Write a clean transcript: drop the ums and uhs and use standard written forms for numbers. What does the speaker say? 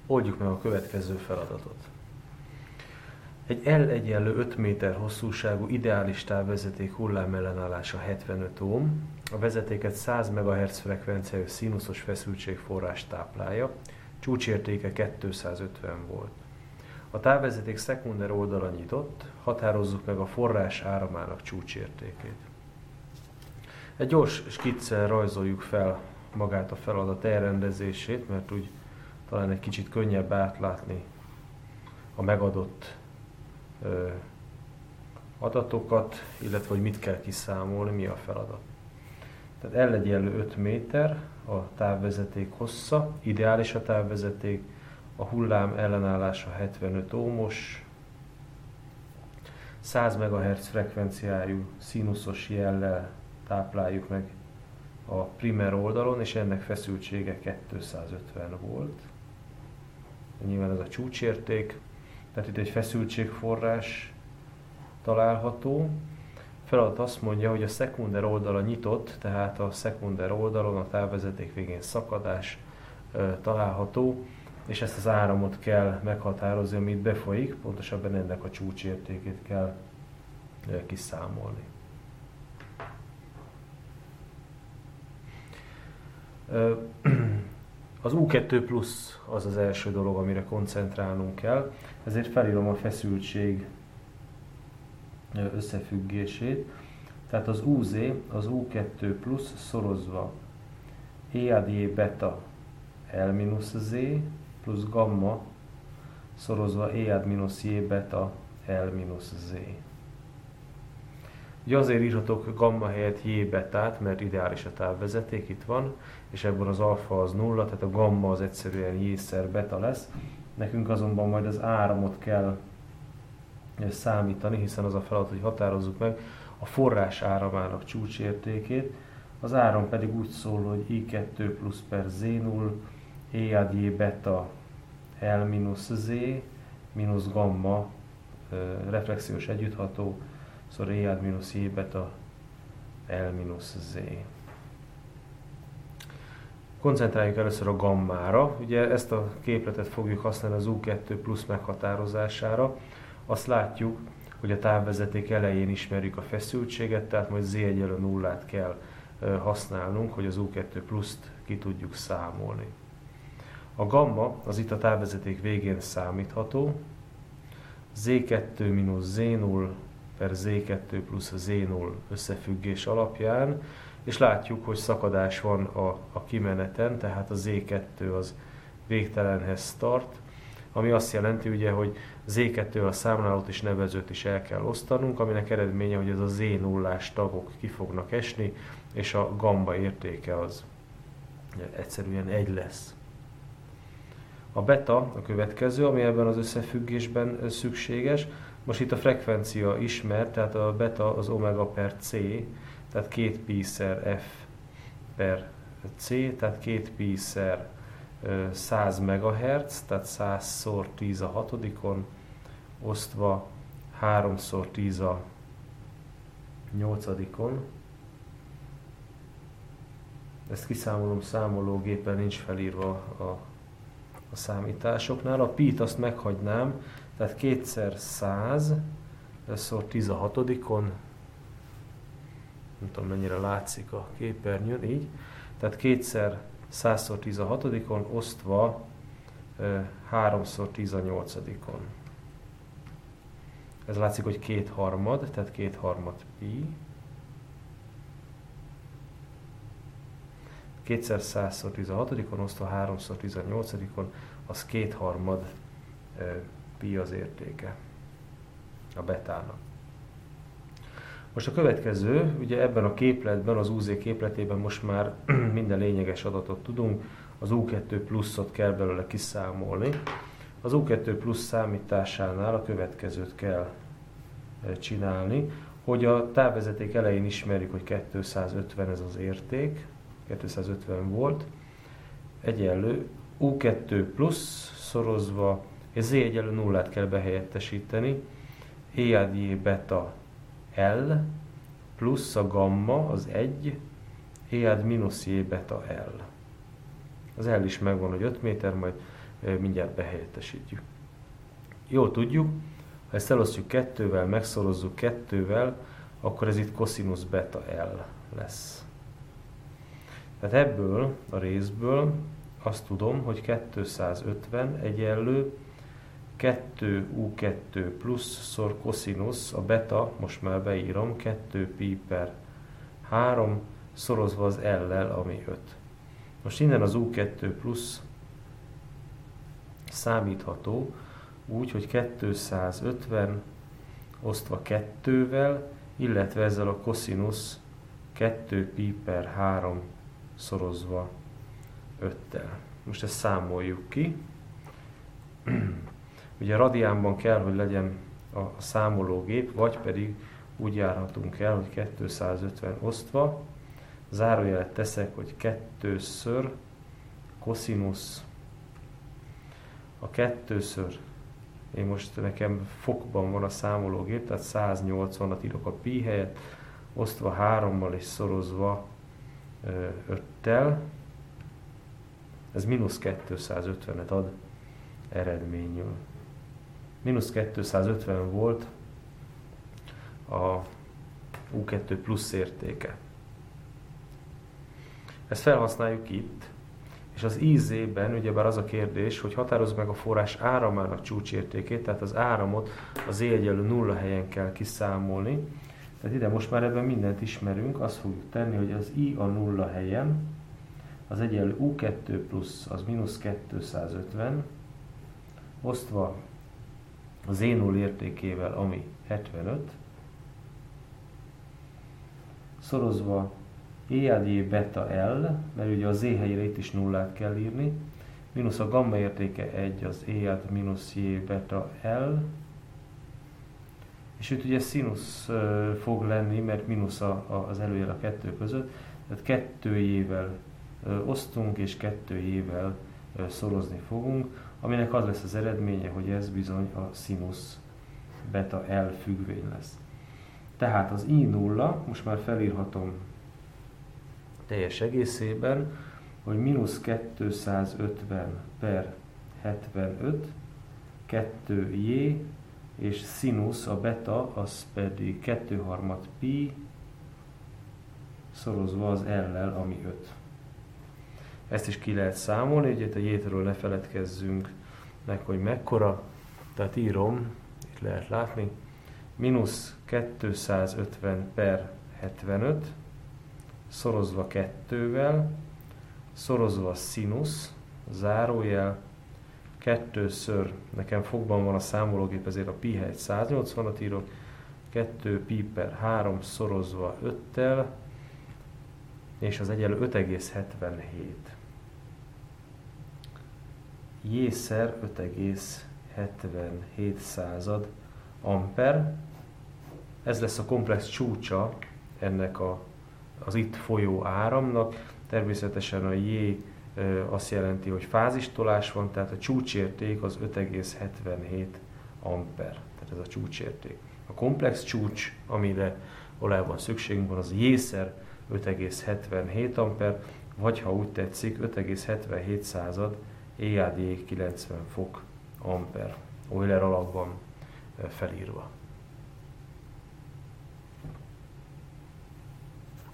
Oldjuk meg a következő feladatot. Egy L egyenlő 5 méter hosszúságú ideális távvezeték hullámellenállása 75 ohm, a vezetéket 100 MHz frekvenciájú színuszos feszültségforrás táplálja, csúcsértéke 250 volt. A távvezeték szekunder oldala nyitott, határozzuk meg a forrás áramának csúcsértékét. Egy gyors skiccsel rajzoljuk fel magát a feladat elrendezését, mert úgy talán egy kicsit könnyebb átlátni a megadott adatokat, illetve hogy mit kell kiszámolni, mi a feladat. Tehát L egyenlő 5 méter a távvezeték hossza, ideális a távvezeték, a hullám ellenállása 75 ohmos, 100 MHz frekvenciájú színuszos jellel tápláljuk meg a primer oldalon, és ennek feszültsége 250 volt. Nyilván ez a csúcsérték, tehát itt egy feszültségforrás található. Feladat azt mondja, hogy a szekunder oldala nyitott, tehát a szekunder oldalon a távvezeték végén szakadás található, és ezt az áramot kell meghatározni, amit befolyik, pontosabban ennek a csúcsértékét kell kiszámolni. Az U2 plusz az az első dolog, amire koncentrálnunk kell, ezért felírom a feszültség összefüggését. Tehát az UZ, az U2 plusz szorozva EAD beta L-Z plusz gamma szorozva EAD-J beta L-Z. Ugye azért írhatok gamma helyett J betát, mert ideális a távvezeték, itt van, és ebben az alfa az nulla, tehát a gamma az egyszerűen J-szer beta lesz. Nekünk azonban majd az áramot kell számítani, hiszen az a feladat, hogy határozzuk meg a forrás áramának csúcsértékét. Az áram pedig úgy szól, hogy I2 plusz per Z0, EAD beta L-Z mínusz gamma reflexiós együttható, szóval EAD-J beta L-Z. Koncentráljuk először a gammára. Ugye ezt a képletet fogjuk használni az U2 plusz meghatározására. Azt látjuk, hogy a távvezeték elején ismerjük a feszültséget, tehát majd Z egyenlő nullát kell használnunk, hogy az U2 pluszt ki tudjuk számolni. A gamma az itt a távvezeték végén számítható. Z2 mínusz Z0 per Z2 plusz Z0 összefüggés alapján, és látjuk, hogy szakadás van a kimeneten, tehát a Z2 az végtelenhez tart, ami azt jelenti, ugye, hogy Z2 a számlálót és nevezőt is el kell osztanunk, aminek eredménye, hogy ez a Z0-ás tagok ki fognak esni, és a gamma értéke az egyszerűen 1 lesz. A beta a következő, ami ebben az összefüggésben szükséges. Most itt a frekvencia ismert, tehát a beta az omega per c, tehát 2 pi szer f per c, tehát 2 pi szer 100 MHz, tehát 100 x 10 a hatodikon, osztva 3 x 10 a nyolcadikon. Ezt kiszámolom számológépen, nincs felírva a számításoknál. A pi-t azt meghagynám, tehát 2x100 x 10 a hatodikon, nem tudom mennyire látszik a képernyőn, így. Tehát 2x100 x 10 a hatodikon, osztva 3 x 10 a nyolcadikon. Ez látszik, hogy 2/3, tehát 2/3 pi. 2x100 x 10 a hatodikon, osztva 3 x 10 a nyolcadikon, az 2/3 pi az értéke a betának. Most a következő, ugye ebben a képletben, az UZ képletében most már minden lényeges adatot tudunk, az U2 pluszot kell belőle kiszámolni. Az U2 plusz számításánál a következőt kell csinálni, hogy a távvezeték elején ismerjük, hogy 250 ez az érték, 250 volt, egyenlő U2 plusz szorozva, és Z egyenlő nullát kell behelyettesíteni, EAD beta L plusz a gamma az 1, EAD mínusz J beta L. Az L is megvan, hogy 5 méter, majd mindjárt behelyettesítjük. Jól tudjuk, ha ezt elosztjuk 2-vel, megszorozzuk 2-vel, akkor ez itt cosinusz beta L lesz. Tehát ebből a részből azt tudom, hogy 250 egyenlő 2u2 plusz szor cosinusz, a beta, most már beírom, 2π/3 szorozva az L-lel, ami 5. Most innen az u2 plusz számítható úgy, hogy 250 osztva 2-vel, illetve ezzel a cosinusz 2π/3 szorozva 5-tel. Most ezt számoljuk ki. Ugye radiánban kell, hogy legyen a számológép, vagy pedig úgy járhatunk el, hogy 250 osztva, zárójelet teszek, hogy 2-ször cosinusz, a 2-ször, én most nekem fokban van a számológép, tehát 180-at írok a pi helyett, osztva 3-mal és szorozva 5-tel, ez mínusz 250-et ad eredményül. Mínusz 250 volt a U2 plusz értéke. Ezt felhasználjuk itt, és az IZ-ben ugyebár az a kérdés, hogy határozzuk meg a forrás áramának csúcsértékét, tehát az áramot az E egyenlő 0 helyen kell kiszámolni. Tehát ide most már ebben mindent ismerünk, azt fogjuk tenni, hogy az I a 0 helyen, az egyenlő U2 plusz az mínusz 250, osztva az E0 értékével, ami 75, szorozva EAD beta L, mert ugye az E helyére itt is nullát kell írni, mínusz a gamma értéke 1, az EAD mínusz J beta L, és itt ugye színusz fog lenni, mert mínusz az előjel a 2 között, tehát 2-jével osztunk, és 2-jével szorozni fogunk, aminek az lesz az eredménye, hogy ez bizony a színusz beta L függvény lesz. Tehát az I0, most már felírhatom teljes egészében, hogy mínusz 250/75, 2j, és színusz, a beta, az pedig 2/3 pi szorozva az L-lel, ami 5. Ezt is ki lehet számolni, ugye itt a j-ről ne feledkezzünk meg, hogy mekkora, tehát írom, itt lehet látni, mínusz 250/75, szorozva 2-vel, szorozva színusz, zárójel, 2-ször, nekem fogban van a számológép, ezért a pi helyett 180-at írok, 2π/3 szorozva 5-tel, és az egyenlő 5,77. J-szer 5,77 század amper. Ez lesz a komplex csúcsa ennek az itt folyó áramnak. Természetesen a J azt jelenti, hogy fázistolás van, tehát a csúcsérték az 5,77 amper. Tehát ez a csúcsérték. A komplex csúcs, amire olajban szükségünk van, az J-szer 5,77 amper, vagy ha úgy tetszik, 5,77 század EAD 90 fok amper. Euler alakban felírva.